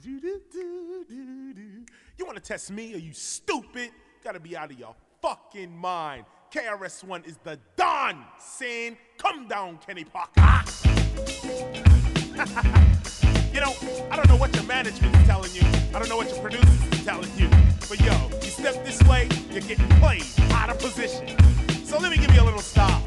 You want to test me? Are you stupid? Gotta be out of your fucking mind. KRS-One is the Don, saying, come down, Kenny Parker. You know, I don't know what your management is telling you. I don't know what your producers is telling you. But yo, you step this way, you're getting played out of position. So let me give you a little style.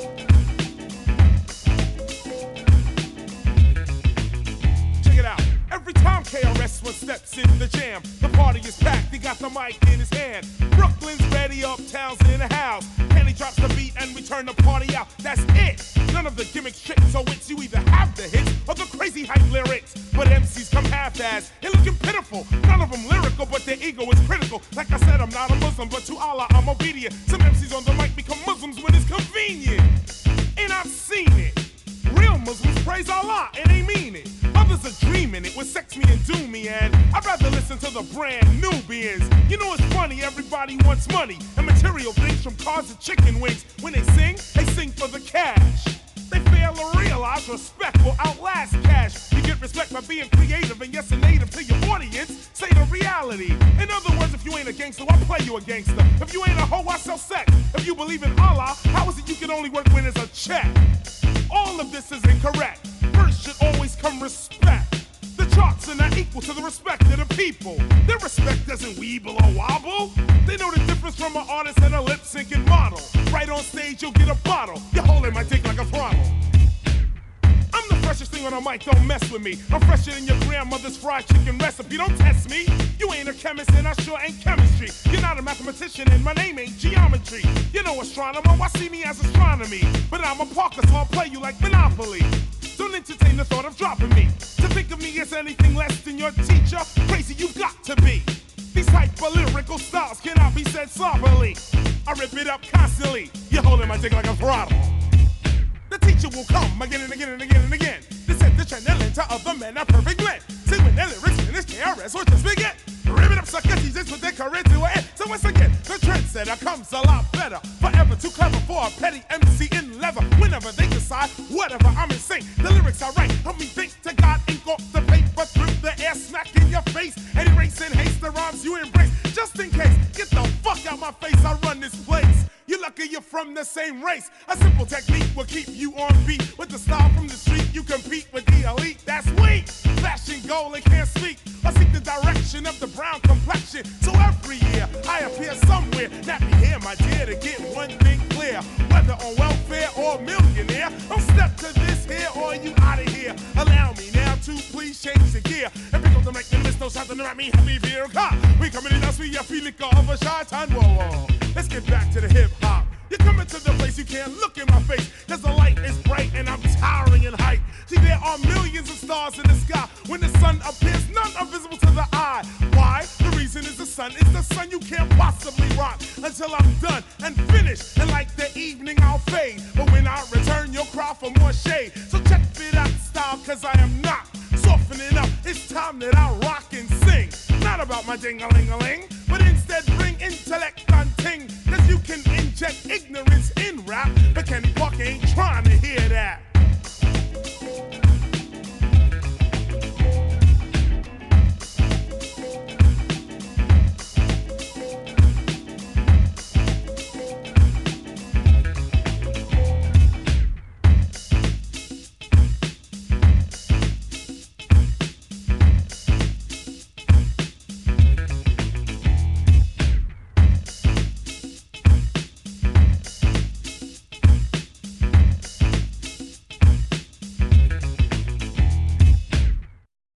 Check it out. Every time KRS-One steps in the jam, the party is packed, he got the mic in his hand. Brooklyn's ready, uptown's in the house. Kenny drops the beat and we turn the party out. That's it. None of the gimmicks, tricks, or wits. You either have the hits or the crazy hype lyrics. But MCs come half-assed and looking pitiful. None of them lyrical, but their ego is critical. Like I said, I'm not a Muslim, but to Allah I'm obedient. Some MCs on the mic become Muslims when it's convenient. And I've seen it. Real Muslims praise Allah and they mean it. Others are dreaming it with sex me and do me, and I'd rather listen to the brand Nubians. You know it's funny, everybody wants money and material things from cars to chicken wings. When they sing for the cash. They fail to realize respect will outlast cash. You get respect by being creative and yes, a native to your audience. Say the reality. In other words, if you ain't a gangster, I play you a gangster. If you ain't a hoe, I sell sex. If you believe in Allah, how is it you can only work when it's a check? All of this is incorrect. First should always come respect. The charts are not equal to the respect of the people. Their respect doesn't weeble or wobble. They know the difference from an artist and a lip-syncing model. Right on stage, you'll get a bottle. You're holding my dick like a throttle. I'm the freshest thing on the mic, don't mess with me. I'm fresher than your grandmother's fried chicken recipe. Don't test me. You ain't a chemist and I sure ain't chemistry. You're not a mathematician and my name ain't geometry. You know astronomer, why see me as astronomy? But I'm a Parker, so I'll play you like Monopoly. Don't entertain the thought of dropping me. To think of me as anything less than your teacher, crazy you've got to be. These type of lyrical styles cannot be said sloppily. I rip it up constantly. You're holding my dick like a throttle. The teacher will come again and again and again and again. To set the trend and to other men a perfect blend. See when their lyrics finish, KRS will just begin. Rip it up, sucker teasers with their career to an end. So once again, the trendsetter comes a lot better. Forever too clever for a petty MC in leather. Whenever they decide, whatever, I'm insane. The lyrics I write, help me think to God, ink off the paper, through the air, smack in your face. And erase and haste the rhymes you embrace. Just in case, get the fuck out my face, I run this place. You're lucky you're from the same race. A simple technique will keep you on beat. With the style from the street, you compete with the elite. That's weak. Flashing gold and can't speak. I seek the direction of the brown complexion. So every year, I appear somewhere. Nappy hair, my dear, to get one thing clear. Whether on welfare or millionaire, don't step to this here or you out of here. Allow me now to please change the gear. And pick up the mic and miss no shot to at me. Happy vehicle. We coming in, that's we a feeling of a shot on whoa. Let's get back to the hip hop. You're coming to the place you can't look in my face. Cause the light is bright and I'm towering in height. See, there are millions of stars in the sky. When the sun appears, none are visible to the eye. Why? The reason is the sun. It's the sun you can't possibly rock until I'm done and finished. And like the evening, I'll fade. But when I return, you'll cry for more shade. So check it out style, cause I am not softening up. It's time that I rock and sing. Not about my ding-a-ling-a-ling, but instead bring intellect on ting. Cause you can inject ignorance in rap, but Kenny Parker ain't trying to hear that.